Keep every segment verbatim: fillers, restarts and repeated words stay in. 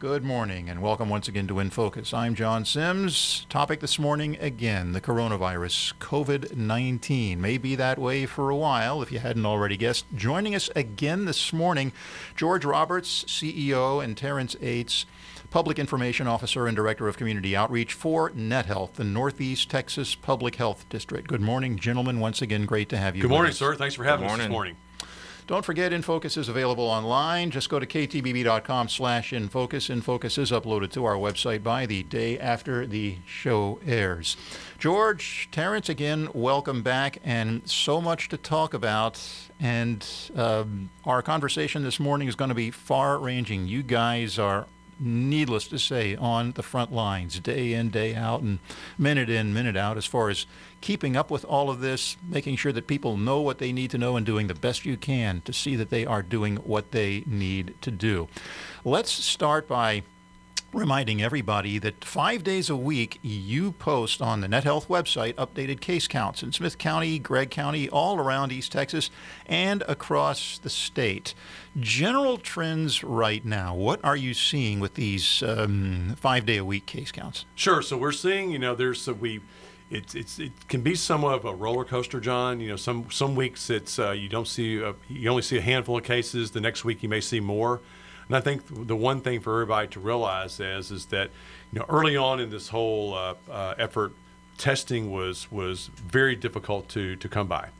Good morning and welcome once again to In Focus. I'm John Sims. Topic this morning, again, the coronavirus, COVID nineteen. May be that way for a while, if you hadn't already guessed. Joining us again this morning, George Roberts, C E O, and Terrence Ates, Public Information Officer and Director of Community Outreach for NetHealth, the Northeast Texas Public Health District. Good morning, gentlemen. Once again, great to have you. Good morning, us. sir. Thanks for having us this morning. Don't forget, InFocus is available online. Just go to k t b b dot com slash InFocus. InFocus is uploaded to our website by the day after the show airs. George, Terrence, again, welcome back, and so much to talk about. And um, our conversation this morning is going to be far-ranging. You guys are, needless to say, on the front lines, day in, day out, and minute in, minute out, as far as keeping up with all of this, making sure that people know what they need to know, and doing the best you can to see that they are doing what they need to do. Let's start by reminding everybody that five days a week you post on the NetHealth website updated case counts in Smith County, Gregg County, all around East Texas, and across the state. General trends right now, what are you seeing with these um, five-day-a-week case counts? Sure. So we're seeing, you know, there's a, we, it's it's it can be somewhat of a roller coaster, John. You know, some some weeks it's uh, you don't see a, you only see a handful of cases. The next week you may see more. And I think the one thing for everybody to realize is is that, you know, early on in this whole uh, uh, effort, testing was was very difficult to to come by.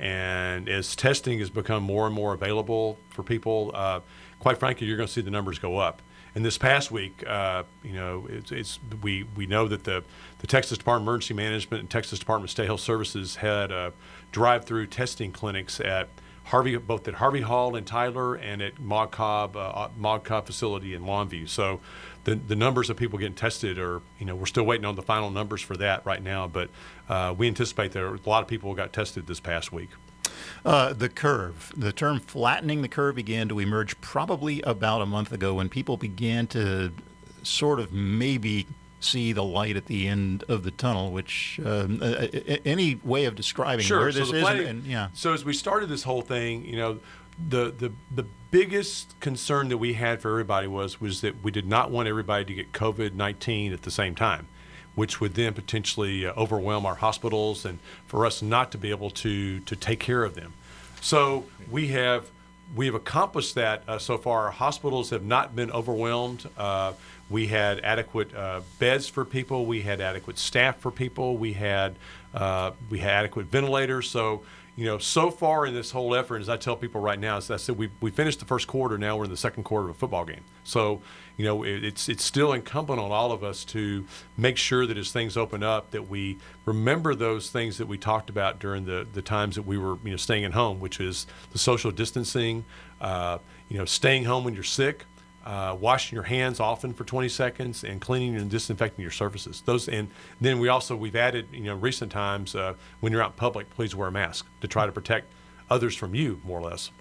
And as testing has become more and more available for people, uh, quite frankly, you're going to see the numbers go up. And this past week, uh, you know, it's, it's we we know that the the Texas Department of Emergency Management and Texas Department of State Health Services had uh, drive-through testing clinics at Harvey, both at Harvey Hall in Tyler and at Mog Cobb, uh, Mog Cobb facility in Longview. So the the numbers of people getting tested are, you know, we're still waiting on the final numbers for that right now, but uh, we anticipate that a lot of people got tested this past week. Uh, the curve, the term flattening the curve began to emerge probably about a month ago when people began to sort of maybe see the light at the end of the tunnel, which um, uh, any way of describing sure. where this so is. Planning, and, yeah. So as we started this whole thing, you know, the, the the biggest concern that we had for everybody was was that we did not want everybody to get COVID nineteen at the same time, which would then potentially uh, overwhelm our hospitals and for us not to be able to to take care of them. So we have we have accomplished that uh, so far. Our hospitals have not been overwhelmed. Uh, we had adequate uh, beds for people. We had adequate staff for people. We had uh, we had adequate ventilators. So, you know, so far in this whole effort, as I tell people right now, as I said, we we finished the first quarter. Now we're in the second quarter of a football game. So, you know, it, it's it's still incumbent on all of us to make sure that as things open up, that we remember those things that we talked about during the the times that we were, you know, staying at home, which is the social distancing, uh, you know, staying home when you're sick. Uh, washing your hands often for twenty seconds and cleaning and disinfecting your surfaces. Those, and then we also we've added, you know, recent times uh, when you're out in public, please wear a mask to try to protect others from you, more or less.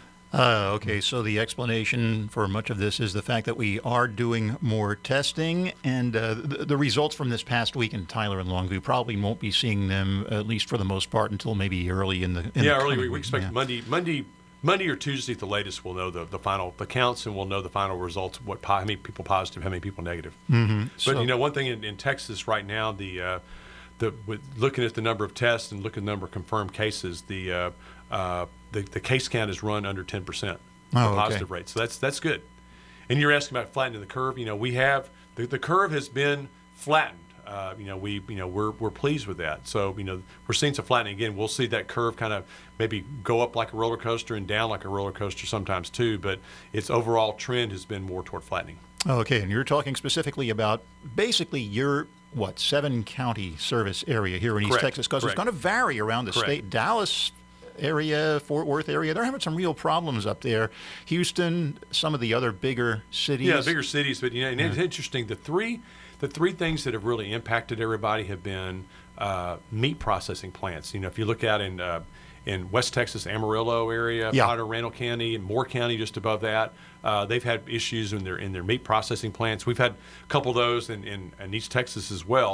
Uh, okay, so the explanation for much of this is the fact that we are doing more testing, and uh, the, the results from this past week in Tyler and Longview probably won't be seeing them, at least for the most part, until maybe early in the in yeah the early week. We expect yeah. Monday Monday. Monday or Tuesday at the latest, we'll know the, the final the counts, and we'll know the final results. What how many people positive, how many people negative. Mm-hmm. But so, you know, one thing in, in Texas right now, the uh, the with looking at the number of tests and looking at the number of confirmed cases, the uh, uh, the, the case count is run under ten percent. Oh, the positive okay. rate. So that's that's good. And you're asking about flattening the curve. You know, we have the, the curve has been flattened. Uh, you know, we you know we're we're pleased with that. So you know we're seeing some flattening again. We'll see that curve kind of maybe go up like a roller coaster and down like a roller coaster sometimes too. But its overall trend has been more toward flattening. Okay, and you're talking specifically about basically your what seven county service area here in East Correct. Texas, because it's Correct. going to vary around the Correct. state. Dallas area, Fort Worth area, they're having some real problems up there. Houston, some of the other bigger cities. Yeah, bigger cities. But you know, and Yeah. it's interesting. The three. The three things that have really impacted everybody have been uh, meat processing plants. You know, if you look out in uh, in West Texas, Amarillo area, Yeah. Potter, Randall County, and Moore County, just above that, uh, they've had issues in their in their meat processing plants. We've had a couple of those in, in, in East Texas as well.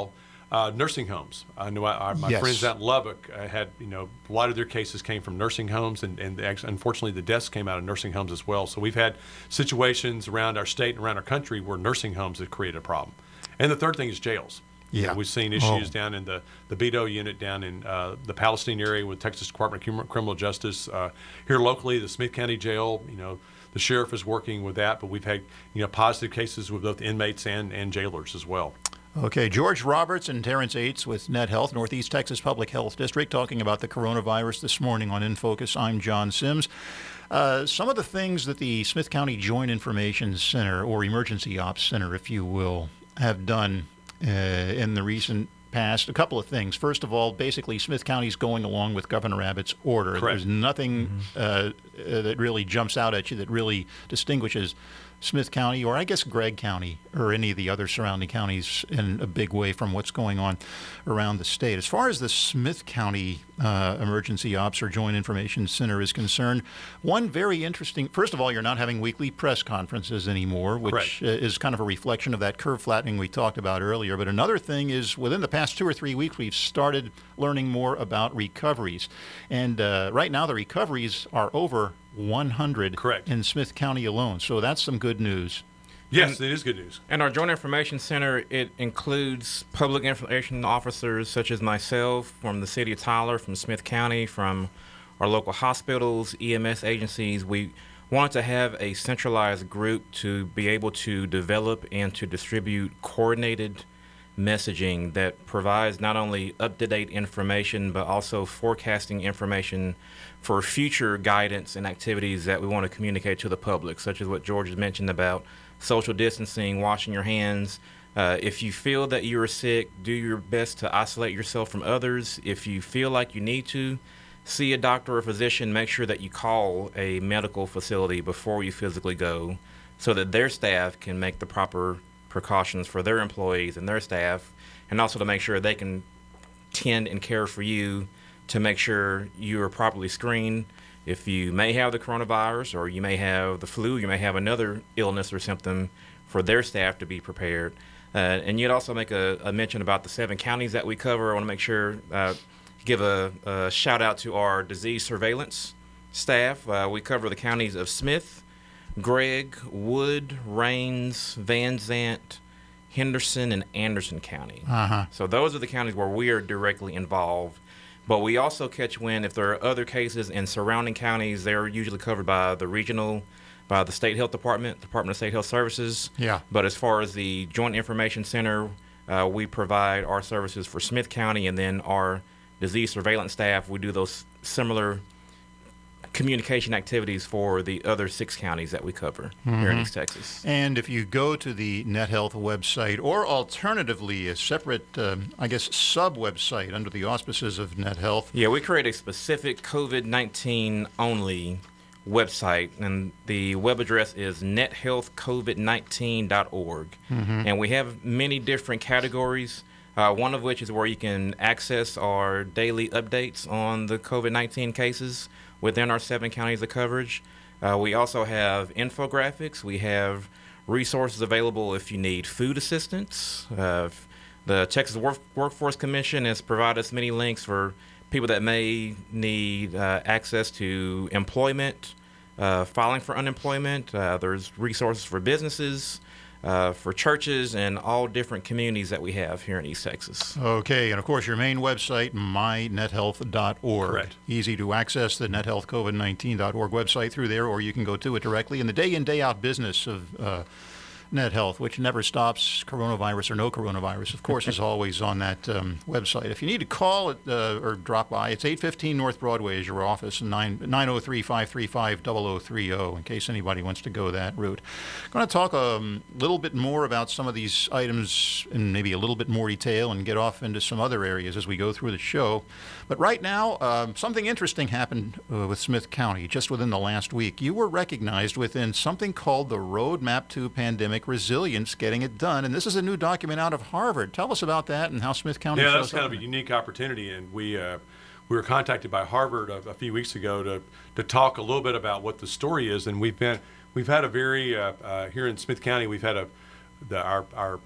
Uh, nursing homes. I know I, I, my Yes. friends out in Lubbock uh, had, you know, a lot of their cases came from nursing homes, and, and actually, unfortunately, the deaths came out of nursing homes as well. So we've had situations around our state and around our country where nursing homes have created a problem. And the third thing is jails. You Yeah. know, we've seen issues Oh. down in the, the Beto unit down in uh, the Palestine area with Texas Department of Criminal Justice. Uh, here locally, the Smith County Jail, you know, the sheriff is working with that, but we've had, you know, positive cases with both inmates and, and jailers as well. Okay, George Roberts and Terrence Aites with NetHealth, Northeast Texas Public Health District, talking about the coronavirus this morning on In Focus. I'm John Sims. Uh, some of the things that the Smith County Joint Information Center, or Emergency Ops Center, if you will, have done uh, in the recent past, a couple of things. First of all, basically, Smith County's going along with Governor Abbott's order. Correct. There's nothing uh, uh, that really jumps out at you that really distinguishes Smith County, or I guess Gregg County, or any of the other surrounding counties in a big way from what's going on around the state. As far as the Smith County uh, Emergency Ops or Joint Information Center is concerned, one very interesting, first of all, you're not having weekly press conferences anymore, which uh, is kind of a reflection of that curve flattening we talked about earlier. But another thing is, within the past two or three weeks, we've started learning more about recoveries. And uh, right now, the recoveries are over one hundred Correct. in Smith County alone. So that's some good news. Yes, it is good news. And our Joint Information Center, it includes public information officers such as myself from the city of Tyler, from Smith County, from our local hospitals, E M S agencies. We wanted to have a centralized group to be able to develop and to distribute coordinated messaging that provides not only up-to-date information, but also forecasting information for future guidance and activities that we want to communicate to the public, such as what George has mentioned about social distancing, washing your hands. Uh, if you feel that you are sick, do your best to isolate yourself from others. If you feel like you need to see a doctor or physician, make sure that you call a medical facility before you physically go so that their staff can make the proper precautions for their employees and their staff, and also to make sure they can tend and care for you to make sure you are properly screened. If you may have the coronavirus, or you may have the flu, you may have another illness or symptom, for their staff to be prepared. Uh, and you'd also make a, a mention about the seven counties that we cover. I want to make sure, uh, give a, a shout out to our disease surveillance staff. Uh, we cover the counties of Smith, Gregg, Wood, Rains, Van Zant, Henderson, and Anderson County. Uh-huh. So those are the counties where we are directly involved. But we also catch wind if there are other cases in surrounding counties. They're usually covered by the regional, by the State Health Department, Department of State Health Services. Yeah. But as far as the Joint Information Center, uh, we provide our services for Smith County, and then our disease surveillance staff, we do those similar communication activities for the other six counties that we cover mm-hmm. here in East Texas. And if you go to the NetHealth website, or alternatively a separate, um, I guess, sub-website under the auspices of NetHealth. Yeah, we create a specific COVID nineteen only website, and the web address is net health covid nineteen dot org. Mm-hmm. And we have many different categories, uh, one of which is where you can access our daily updates on the COVID nineteen cases within our seven counties of coverage. Uh, we also have infographics. We have resources available if you need food assistance. Uh, the Texas Work- Workforce Commission has provided us many links for people that may need uh, access to employment, uh, filing for unemployment. Uh, there's resources for businesses, uh, for churches, and all different communities that we have here in East Texas. Okay, and of course your main website, my net health dot org. Correct. Easy to access the net health covid nineteen dot org website through there, or you can go to it directly. In the day in, day out business of uh, NetHealth, which never stops, coronavirus or no coronavirus, of course, is always on that um, website. If you need to call it uh, or drop by, it's eight fifteen North Broadway is your office, and nine oh three, five three five, zero zero three zero, in case anybody wants to go that route. I'm going to talk a um, little bit more about some of these items in maybe a little bit more detail and get off into some other areas as we go through the show. But right now, um, something interesting happened uh, with Smith County just within the last week. You were recognized within something called the Roadmap to Pandemic Resilience, Getting It Done. And this is a new document out of Harvard. Tell us about that and how Smith County Yeah, shows that's kind up of a in it. unique opportunity, and we uh, we were contacted by Harvard a, a few weeks ago to to talk a little bit about what the story is. And we've been we've had a very uh, uh, here in Smith County we've had a the, our our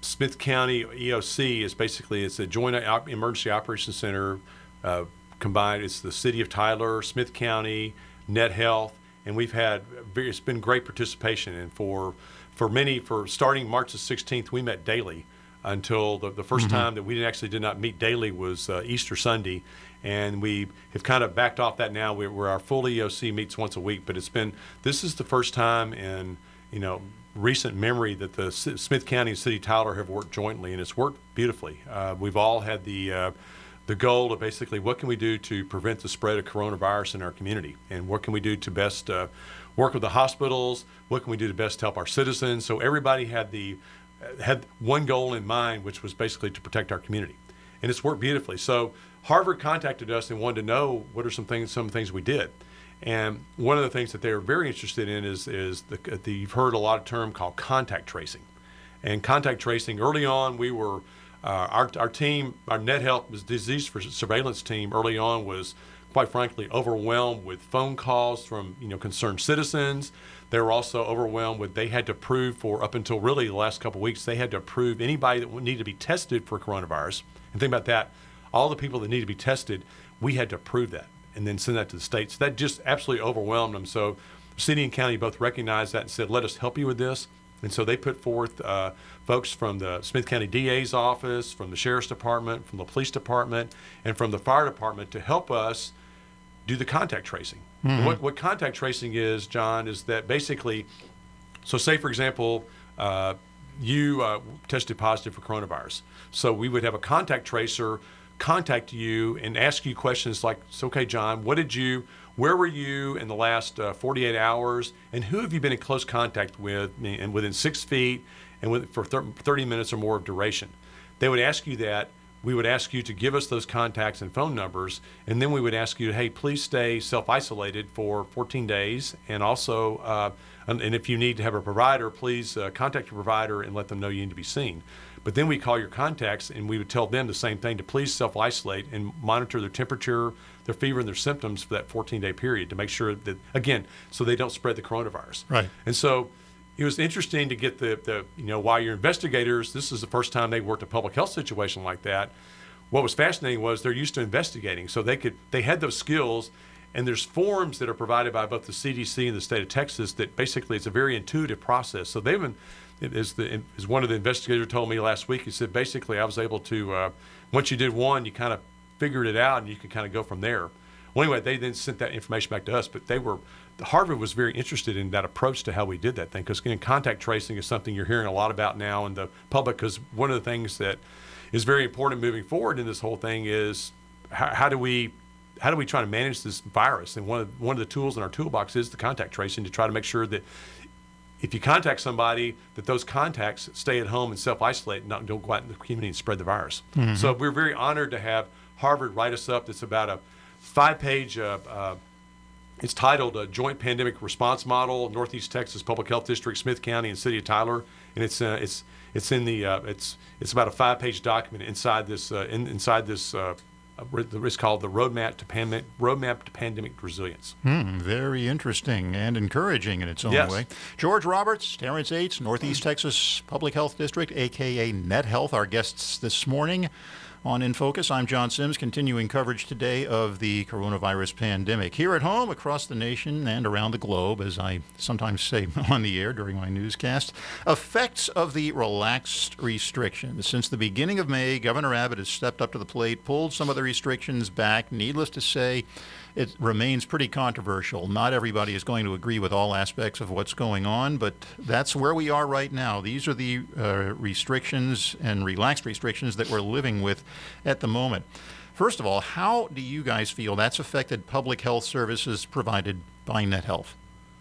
Smith County E O C is basically, it's a joint op- emergency operations center uh, combined. It's the city of Tyler, Smith County, Net Health, and we've had very, it's been great participation. And for for many, for starting March the sixteenth, we met daily until the, the first mm-hmm. time that we actually did not meet daily was uh, Easter Sunday. And we have kind of backed off that now, where, where our full E O C meets once a week. But it's been, this is the first time in, you know, recent memory that the S- Smith County and City of Tyler have worked jointly, and it's worked beautifully. Uh, we've all had the uh, the goal of basically what can we do to prevent the spread of coronavirus in our community, and what can we do to best uh, work with the hospitals, what can we do to best help our citizens. So everybody had the had one goal in mind, which was basically to protect our community, and it's worked beautifully. So Harvard contacted us and wanted to know what are some things, some things we did. And one of the things that they were very interested in is, is the, the, you've heard a lot of term called contact tracing. And contact tracing, early on, we were, uh, our, our team, our Net Health disease surveillance team early on was, quite frankly, overwhelmed with phone calls from, you know, concerned citizens. They were also overwhelmed with, they had to prove for, up until really the last couple of weeks, they had to approve anybody that needed to be tested for coronavirus. And think about that. All the people that need to be tested, we had to approve that and then send that to the state. So that just absolutely overwhelmed them. So city and county both recognized that and said, let us help you with this. And so they put forth uh, folks from the Smith County D A's office, from the Sheriff's Department, from the Police Department, and from the Fire Department to help us do the contact tracing. Mm-hmm. And what, what contact tracing is, John, is that basically, so say, for example, uh, you uh, tested positive for coronavirus. So we would have a contact tracer contact you and ask you questions like, so, okay, John, what did you, where were you in the last uh, forty-eight hours, and who have you been in close contact with, and within six feet, and with, for thirty minutes or more of duration? They would ask you that. We would ask you to give us those contacts and phone numbers, and then we would ask you, hey, please stay self-isolated for fourteen days, and also, uh, and, and if you need to have a provider, please uh, contact your provider and let them know you need to be seen. But then we call your contacts and we would tell them the same thing, to please self-isolate and monitor their temperature, their fever, and their symptoms for that fourteen-day period to make sure that, again, so they don't spread the coronavirus. Right. And so it was interesting to get the, the, you know, while your investigators, this is the first time they worked a public health situation like that. What was fascinating was they're used to investigating. So they could, they had those skills, and there's forms that are provided by both the C D C and the state of Texas that basically it's a very intuitive process. So they've been, As, the, as one of the investigators told me last week, he said basically I was able to, uh, once you did one, you kind of figured it out and you could kind of go from there. Well, anyway, they then sent that information back to us, but they were, Harvard was very interested in that approach to how we did that thing, because again, contact tracing is something you're hearing a lot about now in the public, because one of the things that is very important moving forward in this whole thing is how, how do we how do we try to manage this virus? And one of, one of the tools in our toolbox is the contact tracing, to try to make sure that if you contact somebody, that those contacts stay at home and self-isolate and not, don't go out in the community and spread the virus. Mm-hmm. So we're very honored to have Harvard write us up. It's about a five-page, uh, uh, it's titled uh, Joint Pandemic Response Model, Northeast Texas Public Health District, Smith County, and City of Tyler. And it's uh, it's it's in the uh, it's it's about a five-page document inside this uh, in, inside this. Uh, It's called the Roadmap to Pandemic, Roadmap to Pandemic Resilience. Hmm, very interesting and encouraging in its own yes. way. George Roberts, Terrence Yates, Northeast Texas Public Health District, a k a. Net Health, our guests this morning on In Focus. I'm John Sims, continuing coverage today of the coronavirus pandemic here at home, across the nation, and around the globe, as I sometimes say on the air during my newscast. Effects of the relaxed restrictions. Since the beginning of May, Governor Abbott has stepped up to the plate, pulled some of the restrictions back. Needless to say, it remains pretty controversial. Not everybody is going to agree with all aspects of what's going on, but that's where we are right now. These are the uh, restrictions and relaxed restrictions that we're living with at the moment. First of all, how do you guys feel that's affected public health services provided by Net Health?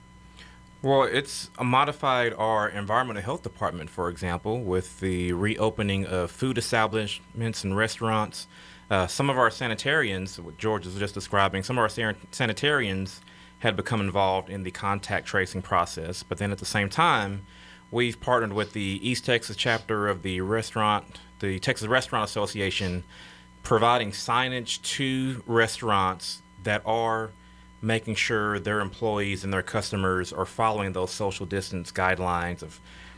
Well, it's modified our environmental health department, for example, with the reopening of food establishments and restaurants. Uh, some of our sanitarians, what George was just describing, some of our san- sanitarians had become involved in the contact tracing process. But then at the same time, we've partnered with the East Texas chapter of the restaurant, the Texas Restaurant Association, providing signage to restaurants that are making sure their employees and their customers are following those social distance guidelines of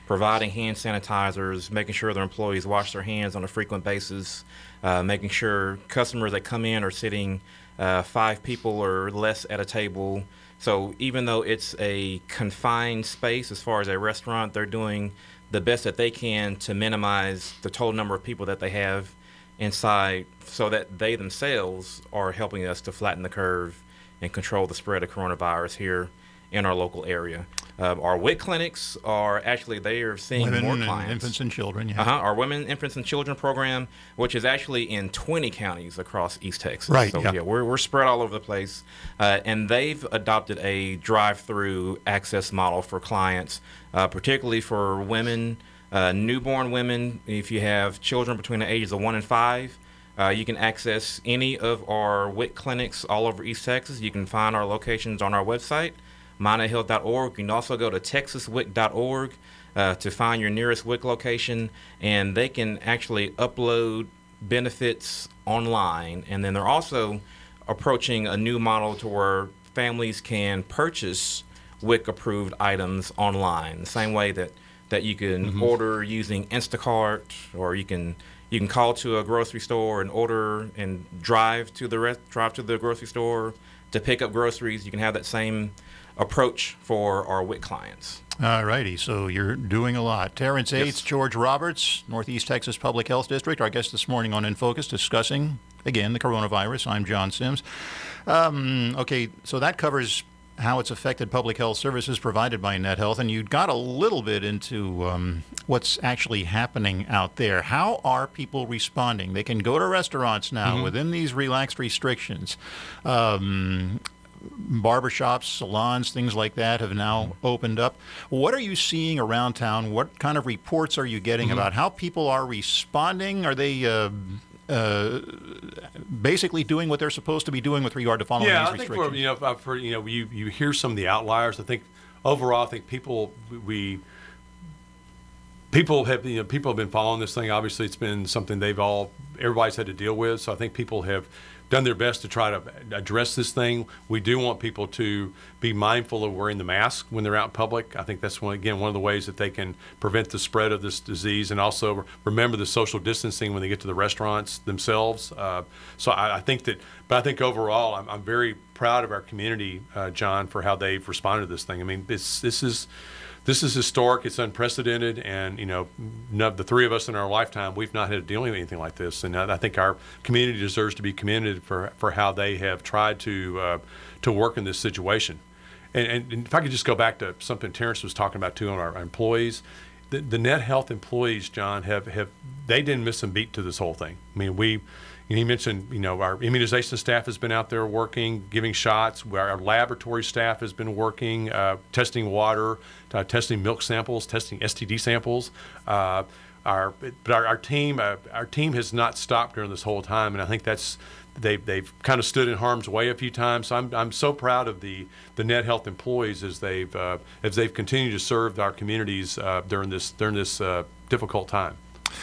providing hand sanitizers, making sure their employees wash their hands on a frequent basis, uh, making sure customers that come in are sitting uh, five people or less at a table. So even though it's a confined space as far as a restaurant, they're doing the best that they can to minimize the total number of people that they have inside, so that they themselves are helping us to flatten the curve and control the spread of coronavirus here in our local area. Uh, our W I C clinics are actually, they are seeing Women more and clients. infants and children, yeah. Uh-huh. Our Women, Infants, and Children program, which is actually in twenty counties across East Texas. Right, So, yeah. yeah, we're, we're spread all over the place. Uh, and they've adopted a drive-through access model for clients, uh, particularly for women, uh, newborn women. If you have children between the ages of one and five, uh, you can access any of our W I C clinics all over East Texas. You can find our locations on our website, Minot Health dot org. You can also go to Texas W I C dot org uh, to find your nearest W I C location, and they can actually upload benefits online. And then they're also approaching a new model to where families can purchase W I C-approved items online, the same way that, that you can mm-hmm. order using Instacart, or you can you can call to a grocery store and order and drive to the rest, drive to the grocery store to pick up groceries. You can have that same approach for our W I C clients. All righty, so you're doing a lot. Terrence Yates, Yes. George Roberts, Northeast Texas Public Health District, our guest this morning on In Focus, discussing, again, the coronavirus. I'm John Sims. Um, okay, so that covers how it's affected public health services provided by NetHealth, and you got a little bit into um, what's actually happening out there. How are people responding? They can go to restaurants now mm-hmm. within these relaxed restrictions. Um, barbershops, salons, things like that have now opened up. What are you seeing around town? What kind of reports are you getting mm-hmm. about how people are responding? Are they uh, uh, basically doing what they're supposed to be doing with regard to following yeah, these I think restrictions? we're, you know, I've heard, you know, you, you hear some of the outliers. I think overall, I think people, we, people have, you know, people have been following this thing. Obviously, it's been something they've all, everybody's had to deal with. So I think people have done their best to try to address this thing. We do want people to be mindful of wearing the mask when they're out in public. I think that's one, again, one of the ways that they can prevent the spread of this disease, and also remember the social distancing when they get to the restaurants themselves. Uh, so I, I think that, but I think overall, I'm, I'm very proud of our community, uh, John, for how they've responded to this thing. I mean, this this is. This is historic. It's unprecedented, and you know, no, the three of us in our lifetime, we've not had to deal with anything like this. And I, I think our community deserves to be commended for for how they have tried to uh, to work in this situation. And, and, and if I could just go back to something Terrence was talking about too on our, our employees, the, the NetHealth employees, John, have have they didn't miss a beat to this whole thing. I mean, we. And he mentioned, you know, our immunization staff has been out there working, giving shots. Our laboratory staff has been working, uh, testing water, uh, testing milk samples, testing S T D samples. Uh, our, but our, our team, uh, our team has not stopped during this whole time, and I think that's they they've kind of stood in harm's way a few times. So I'm I'm so proud of the the NetHealth employees as they've uh, as they've continued to serve our communities uh, during this during this uh, difficult time.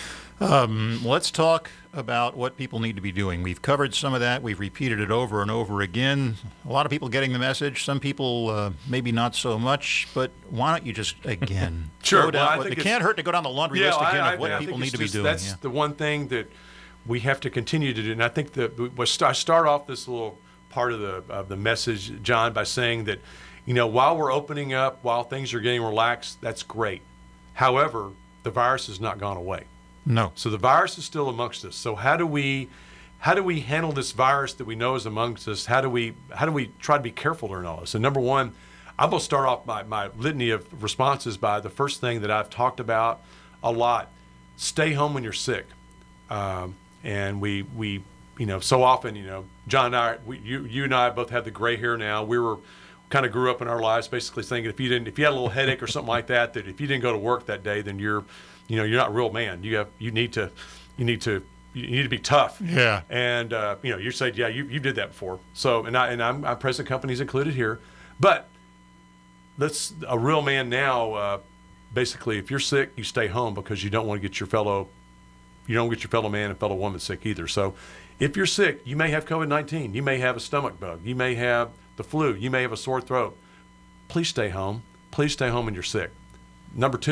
Um, let's talk about what people need to be doing. We've covered some of that. We've repeated it over and over again. A lot of people getting the message. Some people uh, maybe not so much. But why don't you just, again, sure. go down Well, I what, think it can't hurt to go down the laundry yeah, list again I, of what I, I people think need to just, be doing. That's yeah. the one thing that we have to continue to do. And I think that we I start off this little part of the of the message, John, by saying that, you know, while we're opening up, while things are getting relaxed, that's great. However, the virus has not gone away. No. So the virus is still amongst us. So how do we, how do we handle this virus that we know is amongst us? How do we, how do we try to be careful during all this? So number one, I'm going to start off my, my litany of responses by the first thing that I've talked about a lot: stay home when you're sick. Um, and we, we, you know, so often, you know, John and I, we, you, you and I both have the gray hair now. We were kind of grew up in our lives basically thinking if you didn't, if you had a little headache or something like that, that if you didn't go to work that day, then you're, you know, you're not a real man. You have, you need to, you need to, you need to be tough. Yeah. And uh, you know, you said, yeah, you you did that before. So, and I and I'm, I'm present companies included here, but let's a real man now. Uh, basically, if you're sick, you stay home because you don't want to get your fellow, you don't get your fellow man and fellow woman sick either. So, if you're sick, you may have COVID nineteen. You may have a stomach bug. You may have the flu. You may have a sore throat. Please stay home. Please stay home when you're sick. Number two,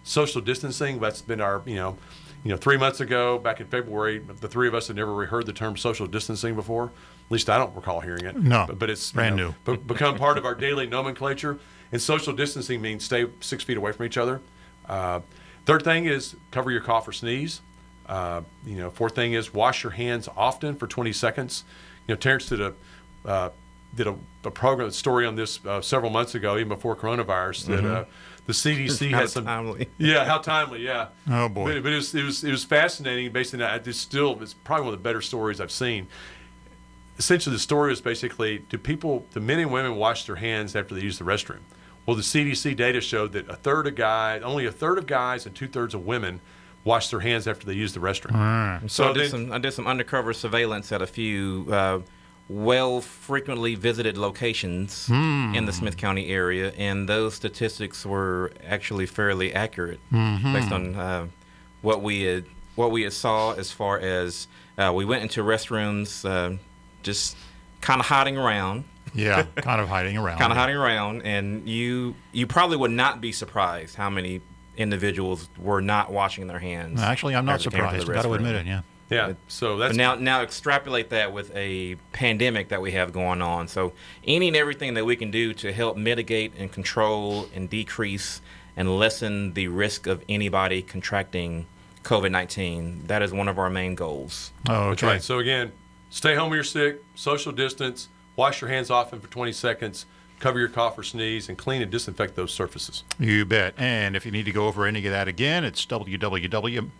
social distancing. That's been our, you know, you know, three months ago, back in February, the three of us had never really heard the term social distancing before. At least I don't recall hearing it. No, but, but it's brand you know, new. be- become part of our daily nomenclature. And social distancing means stay six feet away from each other. Uh, third thing is cover your cough or sneeze. Uh, you know, fourth thing is wash your hands often for twenty seconds. You know, Terrence did a uh, did a, a program, a story on this uh, several months ago, even before coronavirus, that Mm-hmm. uh, the C D C How had some. timely. Yeah, how timely, yeah. Oh, boy. But, but it was it was it was fascinating. Based on that, it's still it's probably one of the better stories I've seen. Essentially, the story was basically: do people, do men and women, wash their hands after they use the restroom? Well, the C D C data showed that a third of guys, only a third of guys, and two thirds of women wash their hands after they use the restroom. So I did then- some I did some undercover surveillance at a few uh, well frequently visited locations in the Smith County area, and those statistics were actually fairly accurate based on uh, what we had what we had saw as far as uh, we went into restrooms uh, just kind of hiding around. Yeah, kind of hiding around. kind of hiding around, and you you probably would not be surprised how many individuals were not washing their hands. Actually, I'm not as they came to the surprised. Got to restroom. admit it. Yeah. Yeah, so that's But now, now extrapolate that with a pandemic that we have going on. So any and everything that we can do to help mitigate and control and decrease and lessen the risk of anybody contracting COVID nineteen, that is one of our main goals. Oh, okay. That's right. So again, stay home when you're sick, social distance, wash your hands often for twenty seconds, cover your cough or sneeze, and clean and disinfect those surfaces. You bet. And if you need to go over any of that again, it's w w w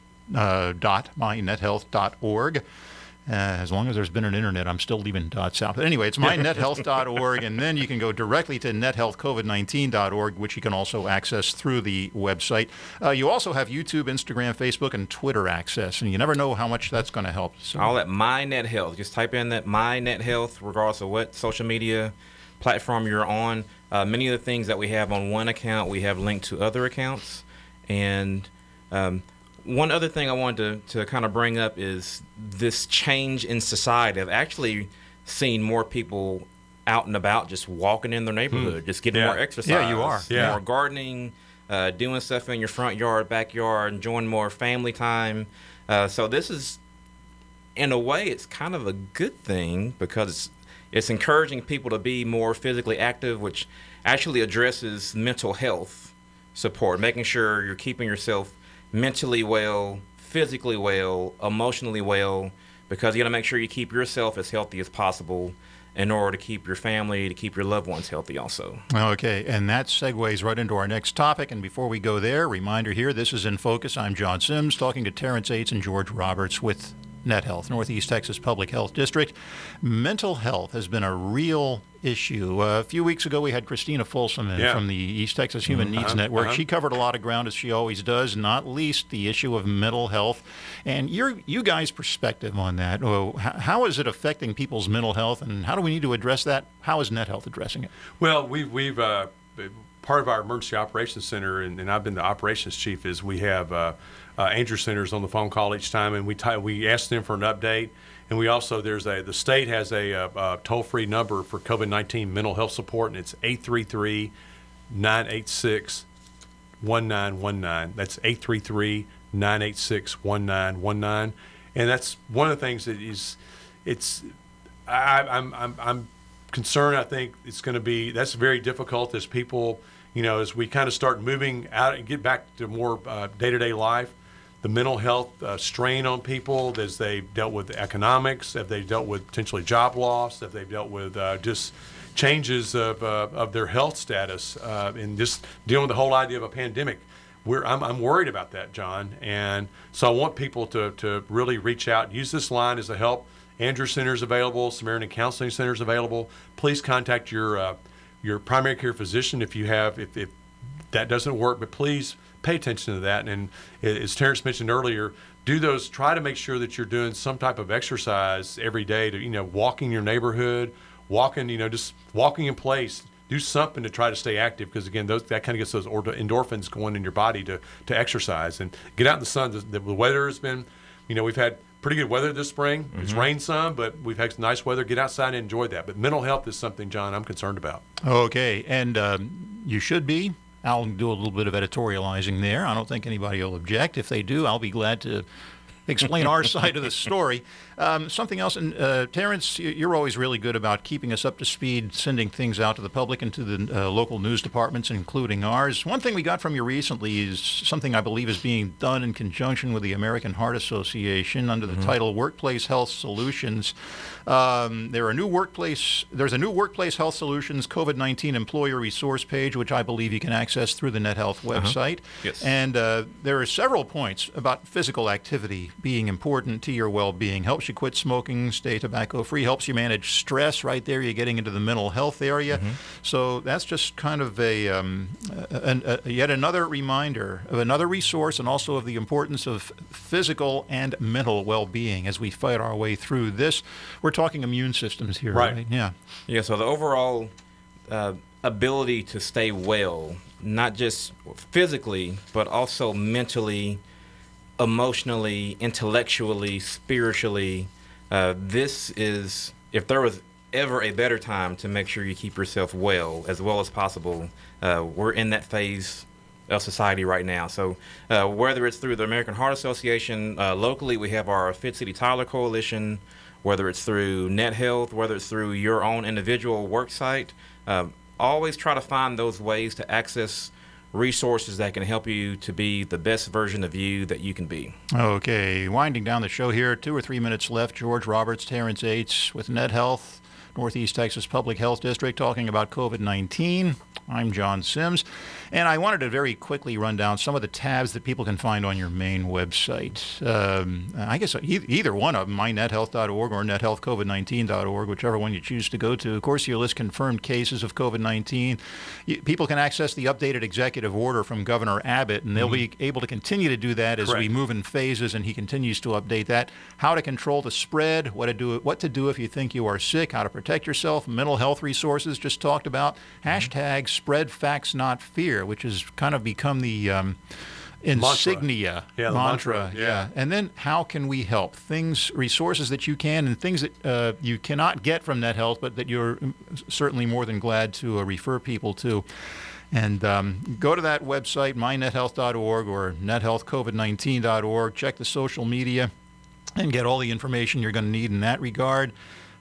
dot my net health dot org. Uh, as long as there's been an internet, I'm still leaving dots out. But anyway, it's my net health dot org, and then you can go directly to net health covid nineteen dot org, which you can also access through the website. Uh, you also have YouTube, Instagram, Facebook, and Twitter access, and you never know how much that's going to help. So, All at MyNetHealth. Just type in that MyNetHealth, regardless of what social media platform you're on. Uh, many of the things that we have on one account, we have linked to other accounts. And um, one other thing I wanted to, to kind of bring up is this change in society. I've actually seen more people out and about just walking in their neighborhood, just getting Yeah. more exercise. Yeah, you are. Yeah. More gardening, uh, doing stuff in your front yard, backyard, enjoying more family time. Uh, so this is, in a way, it's kind of a good thing because it's, it's encouraging people to be more physically active, which actually addresses mental health support, making sure you're keeping yourself mentally well, physically well, emotionally well, because you got to make sure you keep yourself as healthy as possible in order to keep your family, to keep your loved ones healthy also. Okay, and that segues right into our next topic. And before we go there, reminder here, this is In Focus. I'm John Sims, talking to Terrence Yates and George Roberts with NetHealth, Northeast Texas Public Health District. Mental health has been a real issue. Uh, a few weeks ago, we had Christina Folsom in Yeah. from the East Texas Human Needs Uh-huh, Network. uh-huh. She covered a lot of ground, as she always does, not least the issue of mental health. And your you guys' perspective on that, oh, how, how is it affecting people's mental health, and how do we need to address that? How is NetHealth addressing it? Well, we've, we've uh, part of our emergency operations center, and, and I've been the operations chief, is we have uh, uh, Andrew Centers on the phone call each time, and we t- we ask them for an update. And we also, there's a, the state has a, a, a toll-free number for COVID nineteen mental health support, and it's eight three three, nine eight six, one nine one nine. That's eight three three, nine eight six, one nine one nine. And that's one of the things that is, it's, I, I'm, I'm, I'm concerned. I think it's going to be, that's very difficult as people, you know, as we kind of start moving out and get back to more uh, day-to-day life. The mental health uh, strain on people as they've dealt with economics, if they've dealt with potentially job loss, if they've dealt with uh, just changes of, uh, of their health status, uh, and just dealing with the whole idea of a pandemic. We're, I'm, I'm worried about that, John. And so I want people to, to really reach out, use this line as a help. Andrew Center is available, Samaritan Counseling Center is available. Please contact your uh, your primary care physician if you have, if, if that doesn't work, but please pay attention to that. And as Terrence mentioned earlier, do those, try to make sure that you're doing some type of exercise every day to, you know, walking your neighborhood, walking, you know, just walking in place. Do something to try to stay active because, again, those, that kind of gets those endorphins going in your body to, to exercise. And get out in the sun. The, the weather has been, you know, we've had pretty good weather this spring. Mm-hmm. It's rained some, but we've had some nice weather. Get outside and enjoy that. But mental health is something, John, I'm concerned about. Okay, and um, you should be. I'll do a little bit of editorializing there. I don't think anybody will object. If they do, I'll be glad to explain our side of the story. Um, something else, and uh, Terrence, you're always really good about keeping us up to speed, sending things out to the public and to the uh, local news departments, including ours. One thing we got from you recently is something I believe is being done in conjunction with the American Heart Association under the mm-hmm. title Workplace Health Solutions. Um, there are new workplace. There's a new Workplace Health Solutions COVID nineteen employer resource page, which I believe you can access through the NetHealth website. Uh-huh. Yes. And uh, there are several points about physical activity being important to your well-being. Helps you quit smoking, stay tobacco-free, helps you manage stress. Right there, you're getting into the mental health area. Mm-hmm. So that's just kind of a, um, a, a yet another reminder of another resource, and also of the importance of physical and mental well-being as we fight our way through this. We're talking immune systems here, right? right? Yeah. Yeah. So the overall uh, ability to stay well, not just physically, but also mentally, emotionally, intellectually, spiritually. Uh, this is, if there was ever a better time to make sure you keep yourself well, as well as possible, uh, we're in that phase of society right now. So uh, whether it's through the American Heart Association, uh, locally we have our Fit City Tyler Coalition, whether it's through NetHealth, whether it's through your own individual work site, uh, always try to find those ways to access resources that can help you to be the best version of you that you can be. Okay, winding down the show here, two or three minutes left. George Roberts, Terrence Yates with NetHealth, Northeast Texas Public Health District, talking about COVID nineteen. I'm John Sims, and I wanted to very quickly run down some of the tabs that people can find on your main website. Um, I guess either one of them, my net health dot org or net health covid nineteen dot org, whichever one you choose to go to. Of course, you'll list confirmed cases of COVID nineteen. People can access the updated executive order from Governor Abbott, and they'll mm-hmm. be able to continue to do that as Correct. we move in phases, and he continues to update that. How to control the spread, what to do, what to do if you think you are sick, how to protect yourself, mental health resources just talked about, mm-hmm. hashtag spread facts not fear, which has kind of become the um, insignia mantra. Yeah, mantra. mantra. Yeah. yeah. And then how can we help? Things, resources that you can, and things that uh, you cannot get from NetHealth, but that you're certainly more than glad to uh, refer people to. And um, go to that website, my net health dot org or net health covid nineteen dot org. Check the social media and get all the information you're going to need in that regard.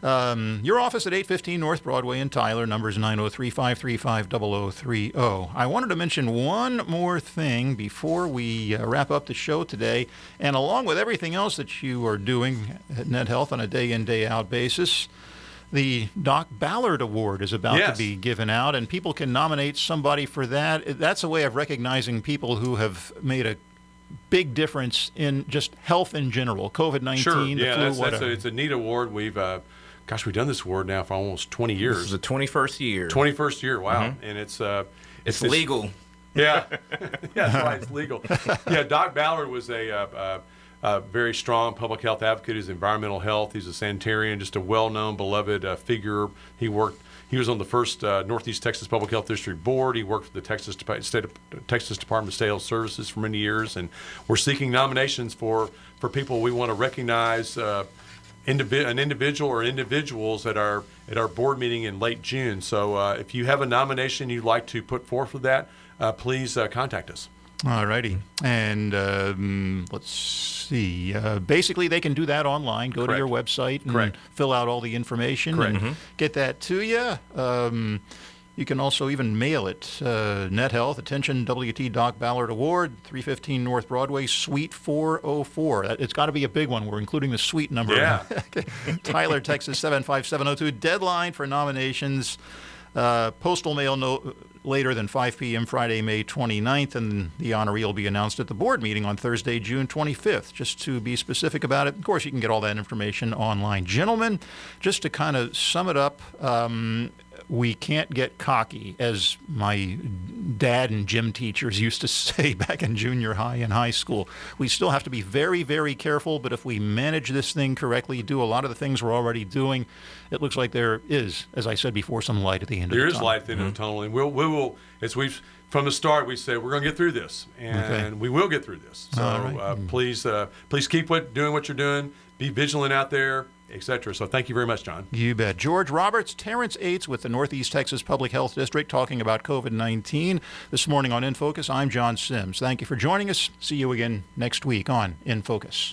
Um, your office at eight fifteen North Broadway in Tyler, numbers nine oh three, five three five, zero zero three zero. I wanted to mention one more thing before we uh, wrap up the show today, and along with everything else that you are doing at NetHealth on a day-in, day-out basis, the Doc Ballard Award is about yes. to be given out, and people can nominate somebody for that. That's a way of recognizing people who have made a big difference in just health in general, COVID nineteen, sure. the yeah, flu, that's, whatever. That's a, it's a neat award. We've, uh, gosh, we've done this award now for almost twenty years. This is the twenty-first year. twenty-first year, wow. Mm-hmm. And it's uh, it's, it's legal. Yeah, yeah, that's right. It's legal. Yeah, Doc Ballard was a, uh, uh, a very strong public health advocate. He's environmental health. He's a sanitarian, just a well-known, beloved uh, figure. He worked. He was on the first uh, Northeast Texas Public Health District Board. He worked for the Texas Dep- State of, Texas Department of State Health Services for many years, and we're seeking nominations for for people we want to recognize. Uh, Indivi- an individual or individuals at our at our board meeting in late June. So uh, if you have a nomination you'd like to put forth for that, uh, please uh, contact us. All righty. And um, let's see. Uh, basically, they can do that online. Go Correct. to your website and Correct. fill out all the information Correct. and Mm-hmm. get that to you. Um, you can also even mail it. Uh, NetHealth, attention, W T Doc Ballard Award, three fifteen North Broadway, Suite four oh four. It's got to be a big one. We're including the suite number. Yeah. Tyler, Texas, seven five seven oh two. Deadline for nominations. Uh, postal mail no later than five p.m. Friday, May twenty-ninth, and the honoree will be announced at the board meeting on Thursday, June twenty-fifth. Just to be specific about it, of course, you can get all that information online. Gentlemen, just to kind of sum it up, um, we can't get cocky, as my dad and gym teachers used to say back in junior high and high school. We still have to be very, very careful, but if we manage this thing correctly, do a lot of the things we're already doing, it looks like there is, as I said before, some light at the end There of the is tunnel. light at the end Mm-hmm. of the tunnel, and we'll, we will, as we've, from the start, we say we're going to get through this, and Okay. we will get through this. So All right. uh, please, uh, please keep what, doing what you're doing. Be vigilant out there, et cetera. So thank you very much, John. You bet. George Roberts, Terrence Aites with the Northeast Texas Public Health District talking about COVID nineteen. This morning on In Focus, I'm John Sims. Thank you for joining us. See you again next week on In Focus.